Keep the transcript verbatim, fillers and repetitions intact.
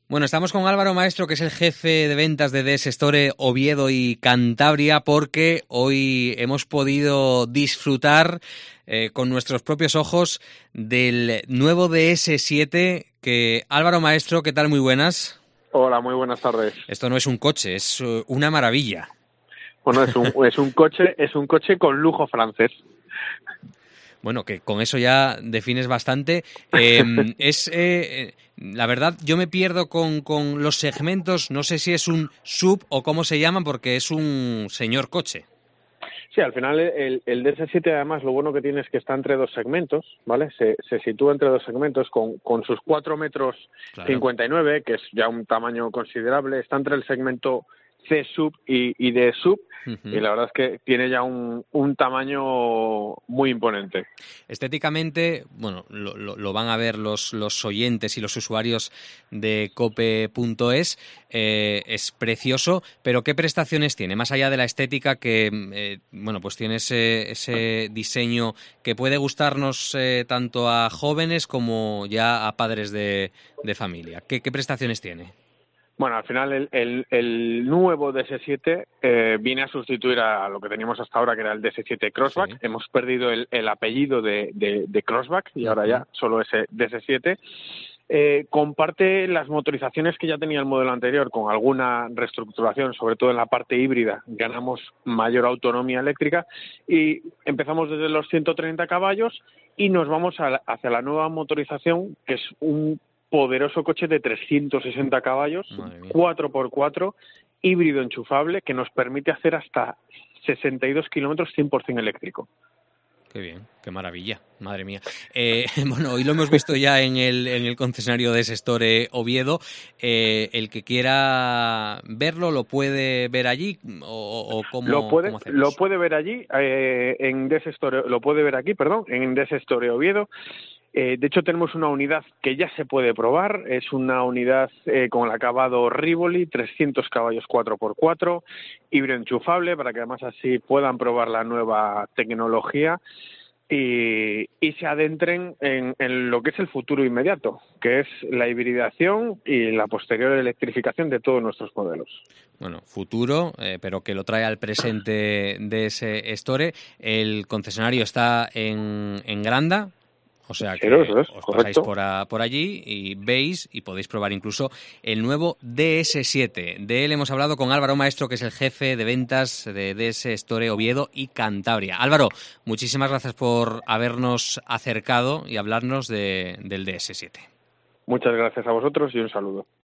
Bueno, estamos con Álvaro Maestro, que es el jefe de ventas de D S Store Oviedo y Cantabria, porque hoy hemos podido disfrutar eh, con nuestros propios ojos del nuevo D S siete. Que Álvaro Maestro, ¿qué tal? Muy buenas. Hola, muy buenas tardes. Esto no es un coche, es una maravilla. Bueno, es un, es un coche, es un coche con lujo francés. Bueno, que con eso ya defines bastante. Eh, es eh, la verdad, yo me pierdo con, con los segmentos. No sé si es un sub o cómo se llaman, porque es un señor coche. Sí, al final el, el D S siete, además, lo bueno que tiene es que está entre dos segmentos, ¿vale? Se, se sitúa entre dos segmentos con, con sus cuatro metros Claro. cincuenta y nueve, que es ya un tamaño considerable. Está entre el segmento C sub y, y D sub, uh-huh. Y la verdad es que tiene ya un, un tamaño muy imponente. Estéticamente, bueno, lo, lo, lo van a ver los, los oyentes y los usuarios de cope punto es, eh, es precioso, pero ¿qué prestaciones tiene? Más allá de la estética, que eh, bueno, pues tiene ese, ese diseño que puede gustarnos eh, tanto a jóvenes como ya a padres de, de familia. ¿Qué, qué prestaciones tiene? Bueno, al final el, el, el nuevo D S siete eh, viene a sustituir a lo que teníamos hasta ahora, que era el D S siete Crossback. Sí. Hemos perdido el, el apellido de, de, de Crossback y uh-huh. ahora ya solo ese D S siete. Eh, comparte las motorizaciones que ya tenía el modelo anterior, con alguna reestructuración, sobre todo en la parte híbrida. Ganamos mayor autonomía eléctrica y empezamos desde los ciento treinta caballos y nos vamos a, hacia la nueva motorización, que es un poderoso coche de trescientos sesenta caballos, cuatro por cuatro, híbrido enchufable, que nos permite hacer hasta sesenta y dos kilómetros cien por ciento eléctrico. Qué bien, qué maravilla, madre mía. Eh, bueno, hoy lo hemos visto ya en el, en el concesionario de D S Store Oviedo. Eh, el que quiera verlo, ¿lo puede ver allí o, o cómo, lo puede, cómo hacemos? Lo puede ver allí, eh, en D S Store, lo puede ver aquí, perdón, en D S Store Oviedo. Eh, de hecho, tenemos una unidad que ya se puede probar. Es una unidad eh, con el acabado Rivoli, trescientos caballos cuatro por cuatro, híbrido enchufable, para que además así puedan probar la nueva tecnología y, y se adentren en, en lo que es el futuro inmediato, que es la hibridación y la posterior electrificación de todos nuestros modelos. Bueno, futuro, eh, pero que lo trae al presente de ese Store. El concesionario está en, en Granda. O sea que es, os pasáis por, a, por allí y veis y podéis probar incluso el nuevo D S siete. De él hemos hablado con Álvaro Maestro, que es el jefe de ventas de D S Store Oviedo y Cantabria. Álvaro, muchísimas gracias por habernos acercado y hablarnos de, del D S siete. Muchas gracias a vosotros y un saludo.